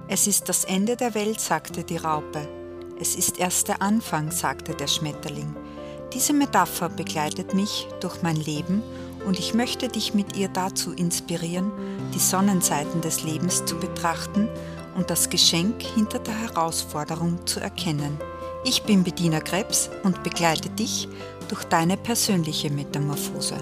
Es ist das Ende der Welt, sagte die Raupe. Es ist erst der Anfang, sagte der Schmetterling. Diese Metapher begleitet mich durch mein Leben und ich möchte dich mit ihr dazu inspirieren, die Sonnenseiten des Lebens zu betrachten und das Geschenk hinter der Herausforderung zu erkennen. Ich bin Bettina Krebs und begleite dich durch deine persönliche Metamorphose.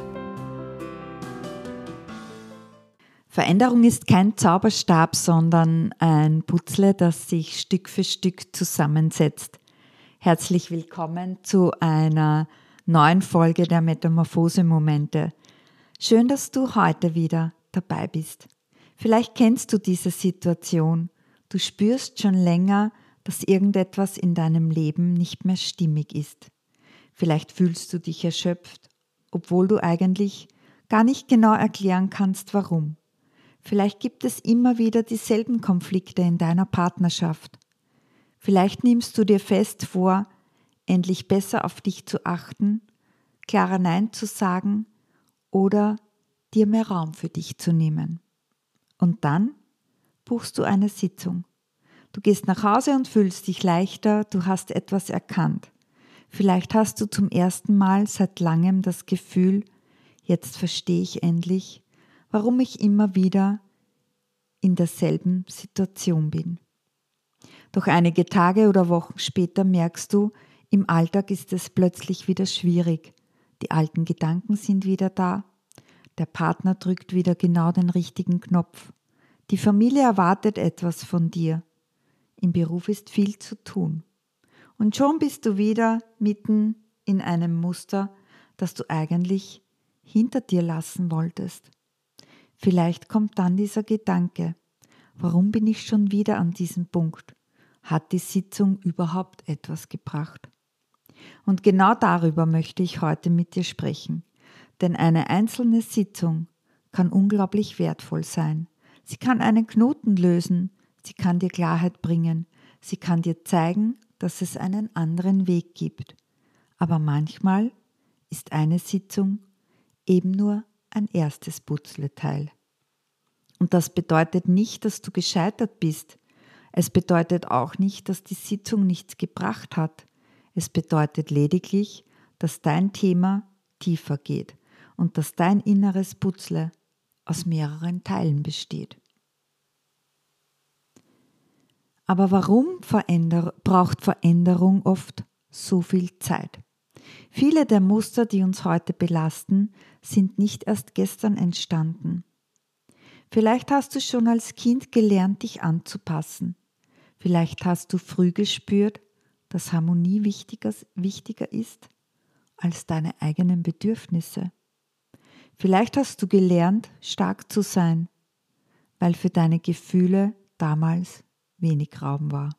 Veränderung ist kein Zauberstab, sondern ein Puzzle, das sich Stück für Stück zusammensetzt. Herzlich willkommen zu einer neuen Folge der Metamorphose-Momente. Schön, dass du heute wieder dabei bist. Vielleicht kennst du diese Situation. Du spürst schon länger, dass irgendetwas in deinem Leben nicht mehr stimmig ist. Vielleicht fühlst du dich erschöpft, obwohl du eigentlich gar nicht genau erklären kannst, warum. Vielleicht gibt es immer wieder dieselben Konflikte in deiner Partnerschaft. Vielleicht nimmst du dir fest vor, endlich besser auf dich zu achten, klarer Nein zu sagen oder dir mehr Raum für dich zu nehmen. Und dann buchst du eine Sitzung. Du gehst nach Hause und fühlst dich leichter, du hast etwas erkannt. Vielleicht hast du zum ersten Mal seit langem das Gefühl, jetzt verstehe ich endlich, warum ich immer wieder in derselben Situation bin. Doch einige Tage oder Wochen später merkst du, im Alltag ist es plötzlich wieder schwierig. Die alten Gedanken sind wieder da. Der Partner drückt wieder genau den richtigen Knopf. Die Familie erwartet etwas von dir. Im Beruf ist viel zu tun. Und schon bist du wieder mitten in einem Muster, das du eigentlich hinter dir lassen wolltest. Vielleicht kommt dann dieser Gedanke, warum bin ich schon wieder an diesem Punkt? Hat die Sitzung überhaupt etwas gebracht? Und genau darüber möchte ich heute mit dir sprechen. Denn eine einzelne Sitzung kann unglaublich wertvoll sein. Sie kann einen Knoten lösen, sie kann dir Klarheit bringen, sie kann dir zeigen, dass es einen anderen Weg gibt. Aber manchmal ist eine Sitzung eben nur ein erstes Puzzleteil. Und das bedeutet nicht, dass du gescheitert bist. Es bedeutet auch nicht, dass die Sitzung nichts gebracht hat. Es bedeutet lediglich, dass dein Thema tiefer geht und dass dein inneres Puzzle aus mehreren Teilen besteht. Aber warum braucht Veränderung oft so viel Zeit? Viele der Muster, die uns heute belasten, sind nicht erst gestern entstanden. Vielleicht hast du schon als Kind gelernt, dich anzupassen. Vielleicht hast du früh gespürt, dass Harmonie wichtiger ist als deine eigenen Bedürfnisse. Vielleicht hast du gelernt, stark zu sein, weil für deine Gefühle damals wenig Raum war.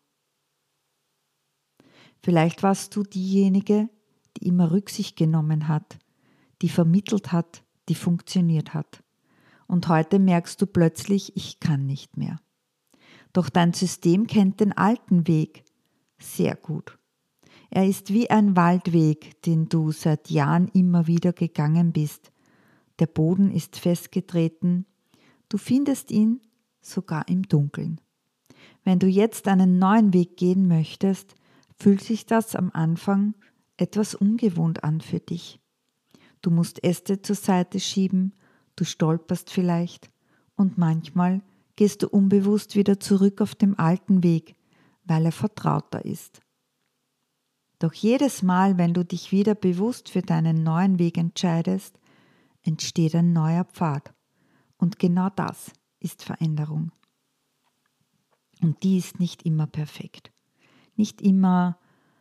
Vielleicht warst du diejenige, die immer Rücksicht genommen hat, die vermittelt hat, die funktioniert hat. Und heute merkst du plötzlich, ich kann nicht mehr. Doch dein System kennt den alten Weg sehr gut. Er ist wie ein Waldweg, den du seit Jahren immer wieder gegangen bist. Der Boden ist festgetreten, du findest ihn sogar im Dunkeln. Wenn du jetzt einen neuen Weg gehen möchtest, fühlt sich das am Anfang etwas ungewohnt an für dich. Du musst Äste zur Seite schieben, du stolperst vielleicht und manchmal gehst du unbewusst wieder zurück auf den alten Weg, weil er vertrauter ist. Doch jedes Mal, wenn du dich wieder bewusst für deinen neuen Weg entscheidest, entsteht ein neuer Pfad. Und genau das ist Veränderung. Und die ist nicht immer perfekt. Nicht immer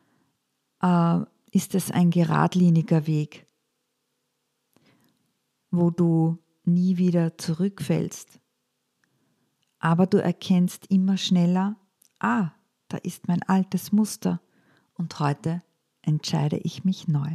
ist es ein geradliniger Weg, wo du nie wieder zurückfällst. Aber du erkennst immer schneller, da ist mein altes Muster und heute entscheide ich mich neu.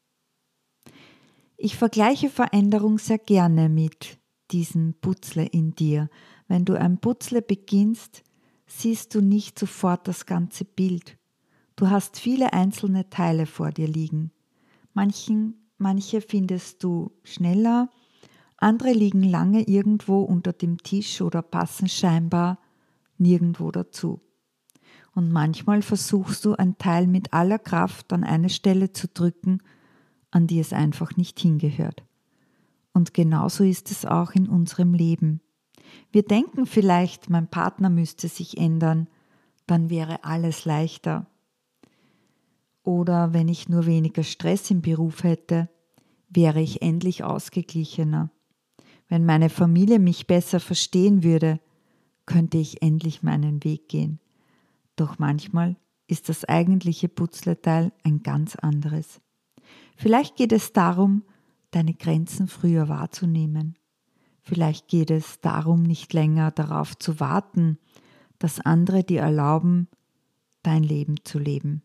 Ich vergleiche Veränderung sehr gerne mit diesem Puzzle in dir. Wenn du ein Puzzle beginnst, siehst du nicht sofort das ganze Bild. Du hast viele einzelne Teile vor dir liegen. Manche findest du schneller, andere liegen lange irgendwo unter dem Tisch oder passen scheinbar nirgendwo dazu. Und manchmal versuchst du, ein Teil mit aller Kraft an eine Stelle zu drücken, an die es einfach nicht hingehört. Und genauso ist es auch in unserem Leben. Wir denken vielleicht, mein Partner müsste sich ändern, dann wäre alles leichter. Oder wenn ich nur weniger Stress im Beruf hätte, wäre ich endlich ausgeglichener. Wenn meine Familie mich besser verstehen würde, könnte ich endlich meinen Weg gehen. Doch manchmal ist das eigentliche Puzzleteil ein ganz anderes. Vielleicht geht es darum, deine Grenzen früher wahrzunehmen. Vielleicht geht es darum, nicht länger darauf zu warten, dass andere dir erlauben, dein Leben zu leben.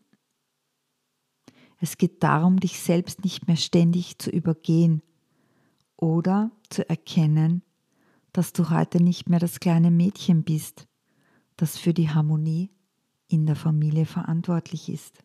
Es geht darum, dich selbst nicht mehr ständig zu übergehen oder zu erkennen, dass du heute nicht mehr das kleine Mädchen bist, das für die Harmonie in der Familie verantwortlich ist.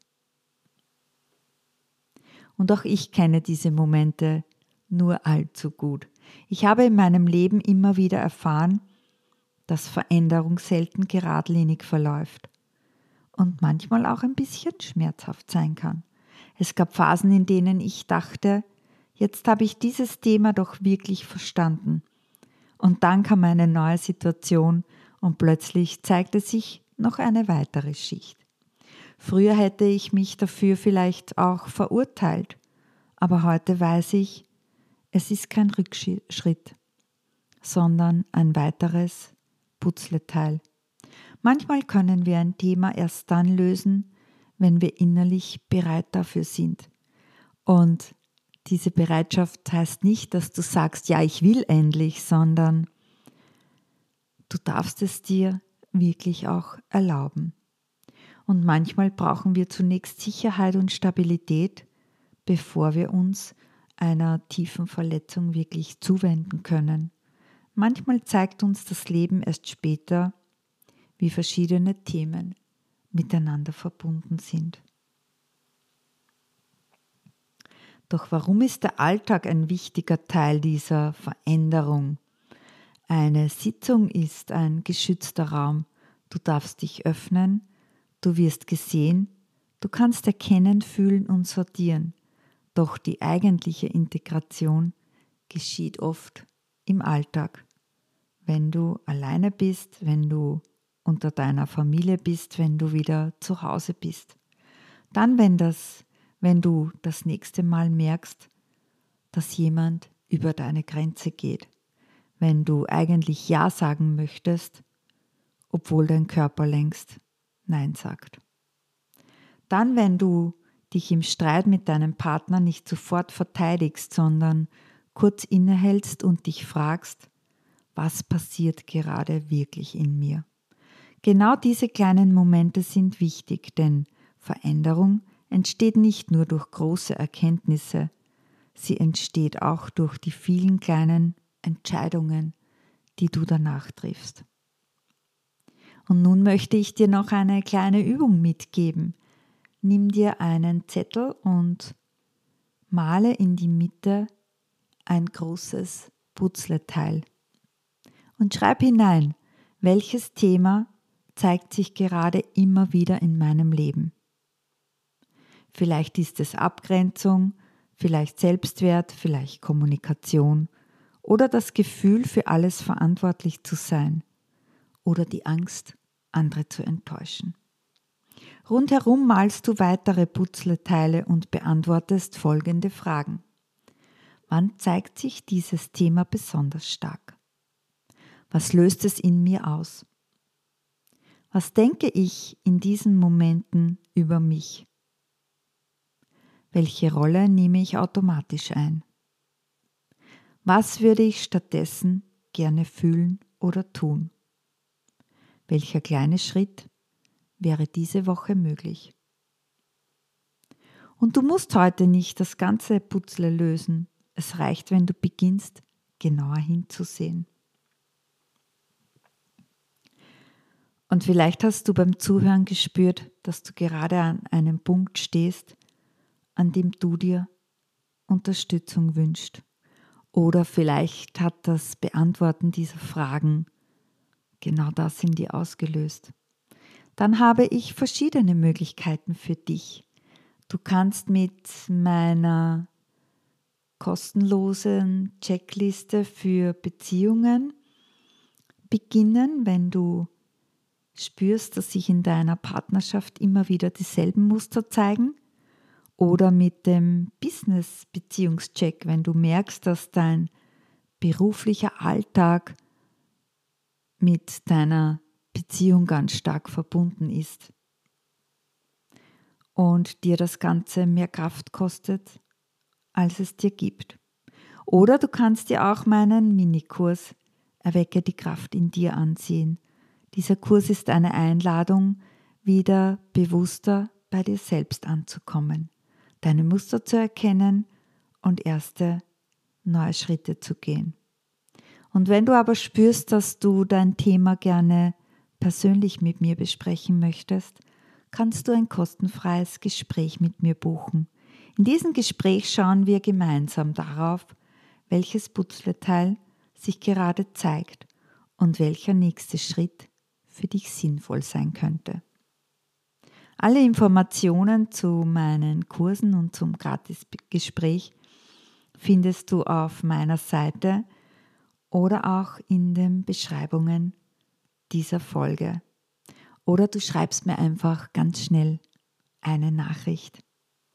Und auch ich kenne diese Momente nur allzu gut. Ich habe in meinem Leben immer wieder erfahren, dass Veränderung selten geradlinig verläuft und manchmal auch ein bisschen schmerzhaft sein kann. Es gab Phasen, in denen ich dachte, jetzt habe ich dieses Thema doch wirklich verstanden. Und dann kam eine neue Situation und plötzlich zeigte sich noch eine weitere Schicht. Früher hätte ich mich dafür vielleicht auch verurteilt, aber heute weiß ich, es ist kein Rückschritt, sondern ein weiteres Puzzleteil. Manchmal können wir ein Thema erst dann lösen, wenn wir innerlich bereit dafür sind. Und diese Bereitschaft heißt nicht, dass du sagst, ja, ich will endlich, sondern du darfst es dir wirklich auch erlauben. Und manchmal brauchen wir zunächst Sicherheit und Stabilität, bevor wir uns einer tiefen Verletzung wirklich zuwenden können. Manchmal zeigt uns das Leben erst später, wie verschiedene Themen miteinander verbunden sind. Doch warum ist der Alltag ein wichtiger Teil dieser Veränderung? Eine Sitzung ist ein geschützter Raum. Du darfst dich öffnen, du wirst gesehen, du kannst erkennen, fühlen und sortieren. Doch die eigentliche Integration geschieht oft im Alltag. Wenn du alleine bist, wenn du unter deiner Familie bist, wenn du wieder zu Hause bist. Dann, wenn du das nächste Mal merkst, dass jemand über deine Grenze geht. Wenn du eigentlich Ja sagen möchtest, obwohl dein Körper längst Nein sagt. Dann, wenn du dich im Streit mit deinem Partner nicht sofort verteidigst, sondern kurz innehältst und dich fragst, was passiert gerade wirklich in mir? Genau diese kleinen Momente sind wichtig, denn Veränderung entsteht nicht nur durch große Erkenntnisse, sie entsteht auch durch die vielen kleinen Entscheidungen, die du danach triffst. Und nun möchte ich dir noch eine kleine Übung mitgeben. Nimm dir einen Zettel und male in die Mitte ein großes Puzzleteil. Und schreib hinein, welches Thema zeigt sich gerade immer wieder in meinem Leben. Vielleicht ist es Abgrenzung, vielleicht Selbstwert, vielleicht Kommunikation oder das Gefühl, für alles verantwortlich zu sein oder die Angst, andere zu enttäuschen. Rundherum malst du weitere Puzzleteile und beantwortest folgende Fragen. Wann zeigt sich dieses Thema besonders stark? Was löst es in mir aus? Was denke ich in diesen Momenten über mich? Welche Rolle nehme ich automatisch ein? Was würde ich stattdessen gerne fühlen oder tun? Welcher kleine Schritt wäre diese Woche möglich? Und du musst heute nicht das ganze Puzzle lösen. Es reicht, wenn du beginnst, genauer hinzusehen. Und vielleicht hast du beim Zuhören gespürt, dass du gerade an einem Punkt stehst, an dem du dir Unterstützung wünschst. Oder vielleicht hat das Beantworten dieser Fragen genau das in dir ausgelöst. Dann habe ich verschiedene Möglichkeiten für dich. Du kannst mit meiner kostenlosen Checkliste für Beziehungen beginnen, wenn du spürst, dass sich in deiner Partnerschaft immer wieder dieselben Muster zeigen, oder mit dem Business-Beziehungscheck, wenn du merkst, dass dein beruflicher Alltag mit deiner Beziehung ganz stark verbunden ist und dir das Ganze mehr Kraft kostet, als es dir gibt. Oder du kannst dir auch meinen Minikurs Erwecke die Kraft in dir ansehen. Dieser Kurs ist eine Einladung, wieder bewusster bei dir selbst anzukommen, deine Muster zu erkennen und erste neue Schritte zu gehen. Und wenn du aber spürst, dass du dein Thema gerne persönlich mit mir besprechen möchtest, kannst du ein kostenfreies Gespräch mit mir buchen. In diesem Gespräch schauen wir gemeinsam darauf, welches Puzzleteil sich gerade zeigt und welcher nächste Schritt für dich sinnvoll sein könnte. Alle Informationen zu meinen Kursen und zum Gratisgespräch findest du auf meiner Seite oder auch in den Beschreibungen dieser Folge. Oder du schreibst mir einfach ganz schnell eine Nachricht.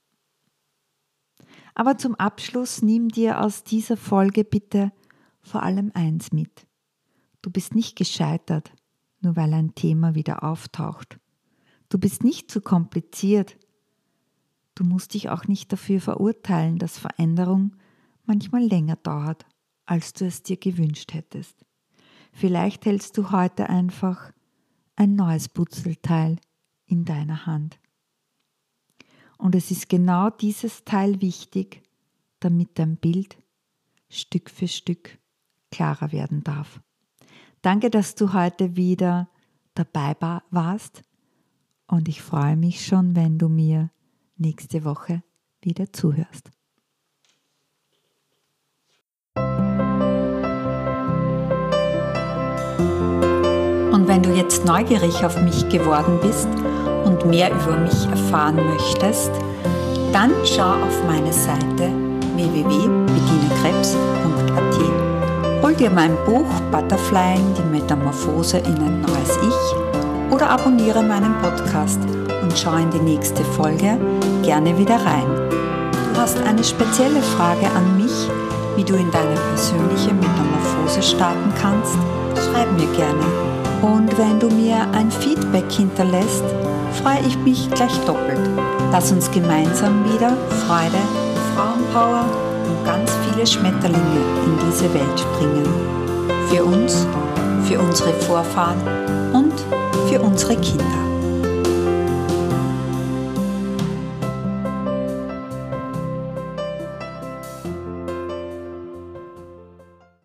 Aber zum Abschluss nimm dir aus dieser Folge bitte vor allem eins mit. Du bist nicht gescheitert, nur weil ein Thema wieder auftaucht. Du bist nicht zu kompliziert. Du musst dich auch nicht dafür verurteilen, dass Veränderung manchmal länger dauert, als du es dir gewünscht hättest. Vielleicht hältst du heute einfach ein neues Puzzleteil in deiner Hand. Und es ist genau dieses Teil wichtig, damit dein Bild Stück für Stück klarer werden darf. Danke, dass du heute wieder dabei warst, und ich freue mich schon, wenn du mir nächste Woche wieder zuhörst. Und wenn du jetzt neugierig auf mich geworden bist und mehr über mich erfahren möchtest, dann schau auf meine Seite www.bedinekrebs.at. Hol dir mein Buch Butterflying, die Metamorphose in ein neues Ich, oder abonniere meinen Podcast und schau in die nächste Folge gerne wieder rein. Du hast eine spezielle Frage an mich, wie du in deine persönliche Metamorphose starten kannst? Schreib mir gerne. Und wenn du mir ein Feedback hinterlässt, freue ich mich gleich doppelt. Lass uns gemeinsam wieder Freude, Frauenpower und ganz viele Schmetterlinge in diese Welt bringen. Für uns, für unsere Vorfahren und für unsere Kinder.